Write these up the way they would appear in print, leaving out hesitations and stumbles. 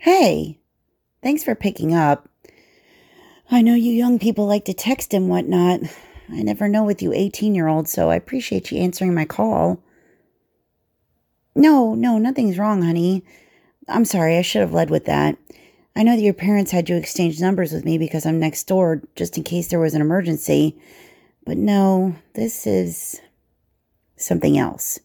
Hey, thanks for picking up. I know you young people like to text and whatnot. I never know with you 18-year-olds, so I appreciate you answering my call. No, nothing's wrong, honey. I'm sorry, I should have led with that. I know that your parents had you exchange numbers with me because I'm next door, just in case there was an emergency. But no, this is something else.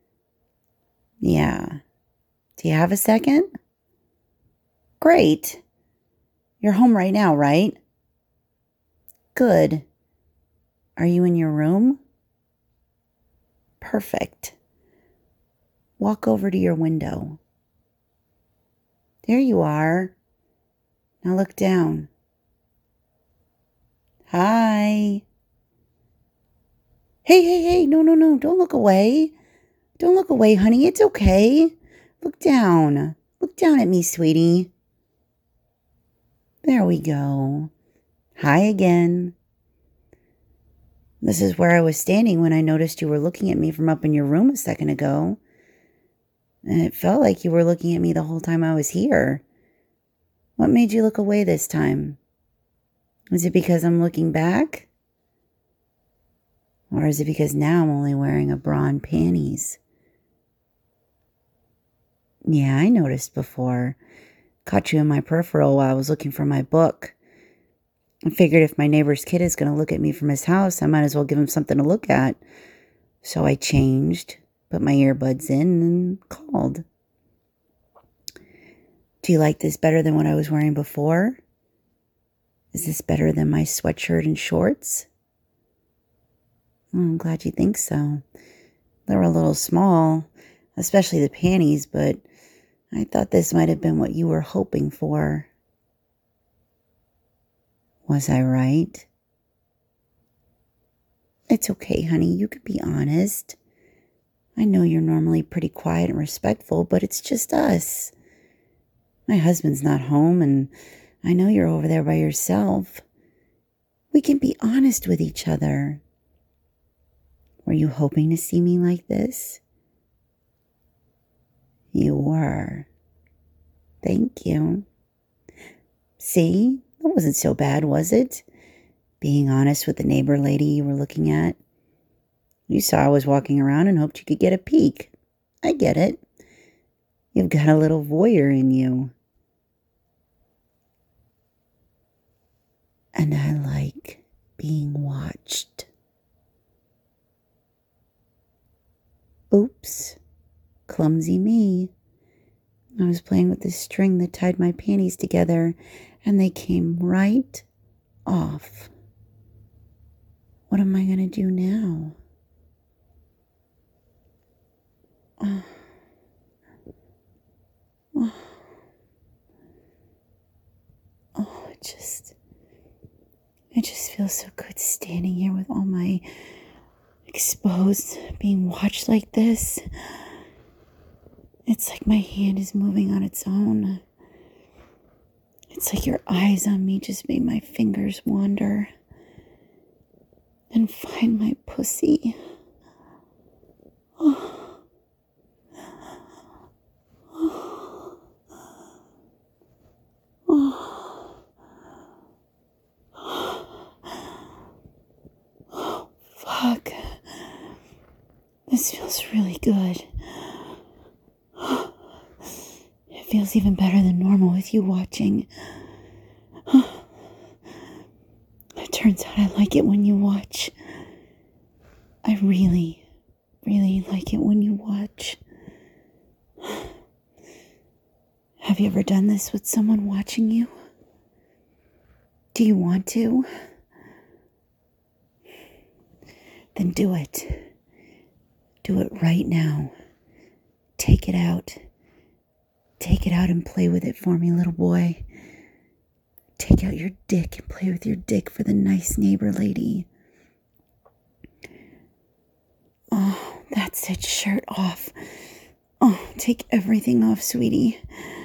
Yeah. Do you have a second? Great. You're home right now, right? Good. Are you in your room? Perfect. Walk over to your window. There you are. Now look down. Hi. Hey. No. Don't look away. Don't look away, honey. It's okay. Look down. Look down at me, sweetie. There we go. Hi again. This is where I was standing when I noticed you were looking at me from up in your room a second ago. And it felt like you were looking at me the whole time I was here. What made you look away this time? Is it because I'm looking back? Or is it because now I'm only wearing a bra and panties? Yeah, I noticed before. Caught you in my peripheral while I was looking for my book. I figured if my neighbor's kid is going to look at me from his house, I might as well give him something to look at. So I changed, put my earbuds in, and called. Do you like this better than what I was wearing before? Is this better than my sweatshirt and shorts? Oh, I'm glad you think so. They were a little small, especially the panties, but I thought this might have been what you were hoping for. Was I right? It's okay, honey. You could be honest. I know you're normally pretty quiet and respectful, but it's just us. My husband's not home, and I know you're over there by yourself. We can be honest with each other. Were you hoping to see me like this? You were. Thank you. See? That wasn't so bad, was it? Being honest with the neighbor lady you were looking at. You saw I was walking around and hoped you could get a peek. I get it. You've got a little voyeur in you. And I like being watched. Oops. Clumsy me. I was playing with the string that tied my panties together, and they came right off. What am I going to do now? It just feels so good standing here with all my exposed, being watched like this. It's like my hand is moving on its own. It's like your eyes on me just made my fingers wander and find my pussy. Fuck. This feels really good. It feels even better than normal with you watching. It turns out I like it when you watch. I really, really like it when you watch. Have you ever done this with someone watching you? Do you want to? Then do it. Do it right now. Take it out. Take it out and play with it for me, little boy. Take out your dick and play with your dick for the nice neighbor lady. Oh, that's it. Shirt off. Oh, take everything off, sweetie.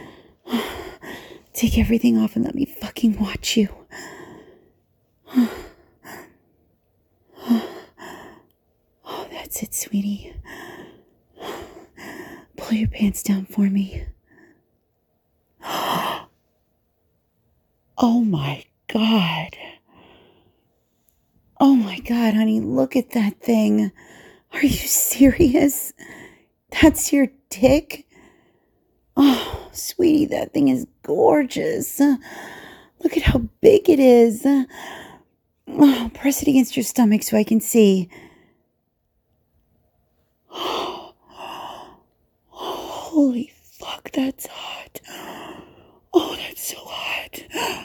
Take everything off and let me fucking watch you. Oh, that's it, sweetie. Pull your pants down for me. Oh my God. Oh my God, honey, look at that thing. Are you serious? That's your dick? Oh, sweetie, that thing is gorgeous. Look at how big it is. Oh, press it against your stomach so I can see. Holy fuck, that's hot. Oh, that's so hot.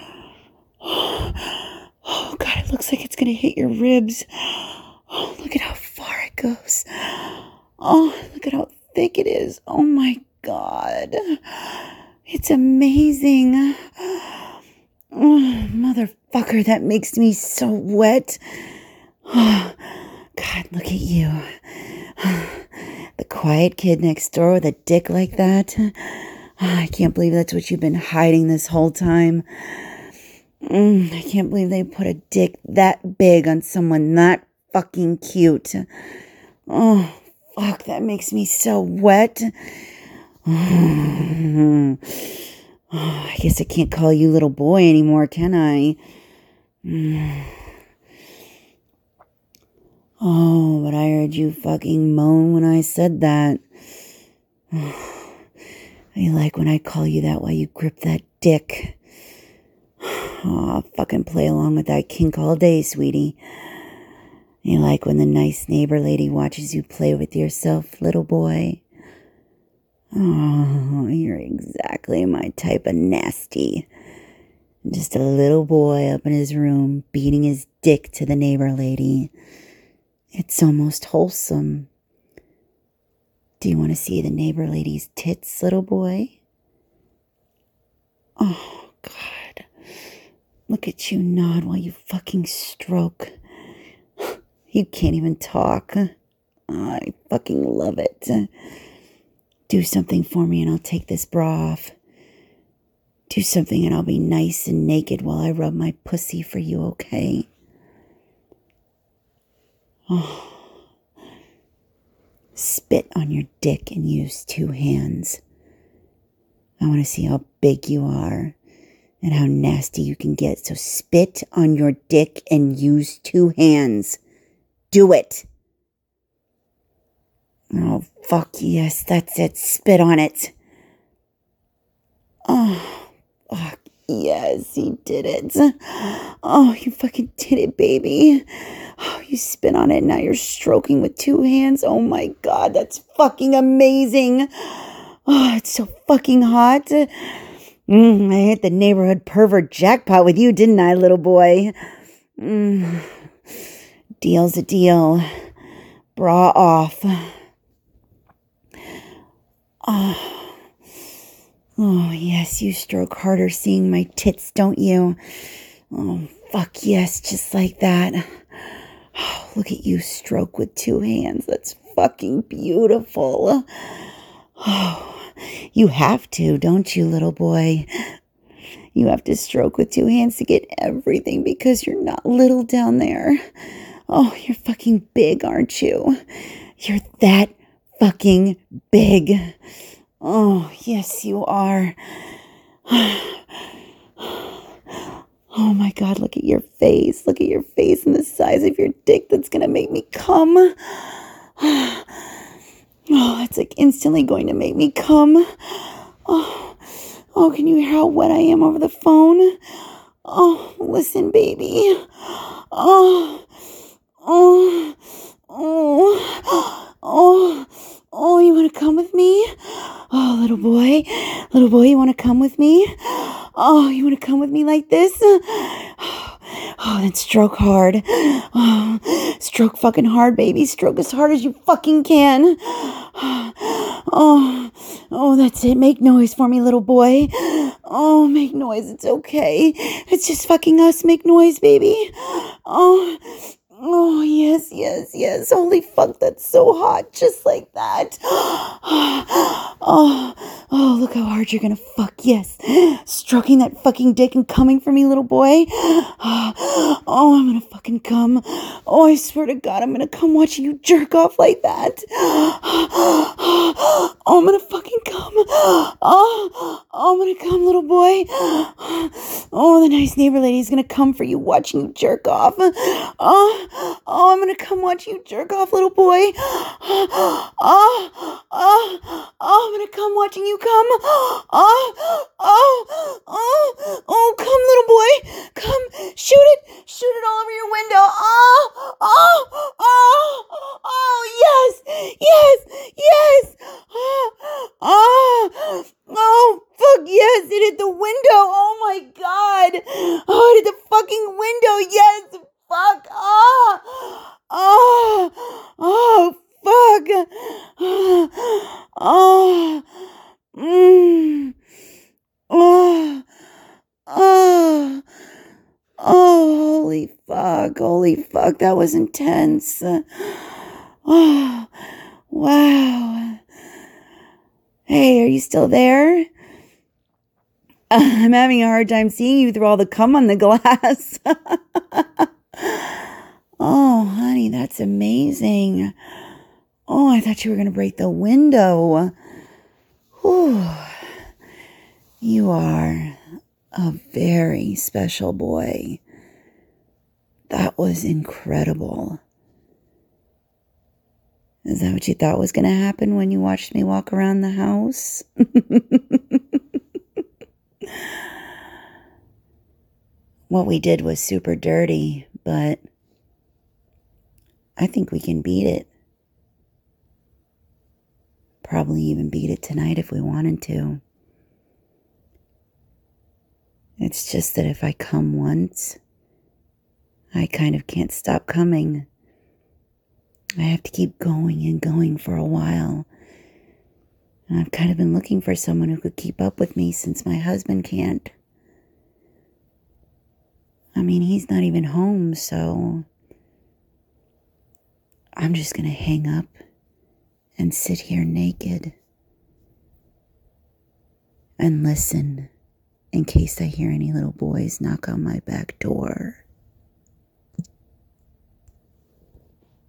Oh, God, it looks like it's going to hit your ribs. Oh, look at how far it goes. Oh, look at how thick it is. Oh, my God. It's amazing. Oh, motherfucker, that makes me so wet. Oh, God, look at you. The quiet kid next door with a dick like that. I can't believe that's what you've been hiding this whole time. I can't believe they put a dick that big on someone that fucking cute. Oh, fuck, that makes me so wet. Oh, I guess I can't call you little boy anymore, can I? Oh, but I heard you fucking moan when I said that. I like when I call you that while you grip that dick. Oh, I'll fucking play along with that kink all day, sweetie. You like when the nice neighbor lady watches you play with yourself, little boy? Oh, you're exactly my type of nasty. Just a little boy up in his room beating his dick to the neighbor lady. It's almost wholesome. Do you want to see the neighbor lady's tits, little boy? Oh, God. Look at you nod while you fucking stroke. You can't even talk. Oh, I fucking love it. Do something for me and I'll take this bra off. Do something and I'll be nice and naked while I rub my pussy for you, okay? Oh. Spit on your dick and use 2 hands. I want to see how big you are and how nasty you can get. So spit on your dick and use 2 hands. Do it. Oh, fuck yes, that's it. Spit on it. Oh, fuck yes, he did it. Oh, you fucking did it, baby. Oh, you spit on it and now you're stroking with 2 hands. Oh my God, that's fucking amazing. Oh, it's so fucking hot. I hit the neighborhood pervert jackpot with you, didn't I, little boy? Deal's a deal. Bra off. Oh, yes, you stroke harder seeing my tits, don't you? Oh, fuck yes, just like that. Oh, look at you stroke with 2 hands. That's fucking beautiful. Oh, you have to, don't you, little boy? You have to stroke with 2 hands to get everything because you're not little down there. Oh, you're fucking big, aren't you? You're that fucking big. Oh, yes, you are. Oh my God, look at your face. Look at your face and the size of your dick. That's going to make me come. Oh, it's like instantly going to make me come. Oh, can you hear how wet I am over the phone? Oh, listen, baby. Oh, oh, oh, oh, oh, you want to come with me? Oh, little boy, you want to come with me? Oh, you want to come with me like this? Oh, then stroke hard. Oh, stroke fucking hard, baby. Stroke as hard as you fucking can. Oh, that's it. Make noise for me, little boy. Oh, make noise. It's okay. It's just fucking us. Make noise, baby. Oh, yes, yes, yes. Holy fuck, that's so hot. Just like that. Oh, look how hard you're gonna fuck yes. Stroking that fucking dick and coming for me, little boy. Oh, I'm gonna fucking come. Oh, I swear to God, I'm gonna come watching you jerk off like that. Oh, I'm gonna fucking come. Oh, I'm gonna come, little boy. Oh, the nice neighbor lady's gonna come for you watching you jerk off. Oh, I'm gonna come watch you jerk off, little boy. I'm gonna come watching you come. Come, little boy. Come, shoot it. Shoot it all over your window. Yes. Fuck yes, it hit the window. Oh my God. Oh, it hit the fucking window. Yes, fuck. Fuck. Holy fuck, that was intense. Oh, wow. Hey, are you still there? I'm having a hard time seeing you through all the cum on the glass. Oh, honey, that's amazing. Oh, I thought you were going to break the window. Whew. You are a very special boy. That was incredible. Is that what you thought was going to happen when you watched me walk around the house? What we did was super dirty, but I think we can beat it. Probably even beat it tonight if we wanted to. It's just that if I come once, I kind of can't stop coming. I have to keep going and going for a while. And I've kind of been looking for someone who could keep up with me since my husband can't. I mean, he's not even home, so I'm just going to hang up and sit here naked and listen in case I hear any little boys knock on my back door.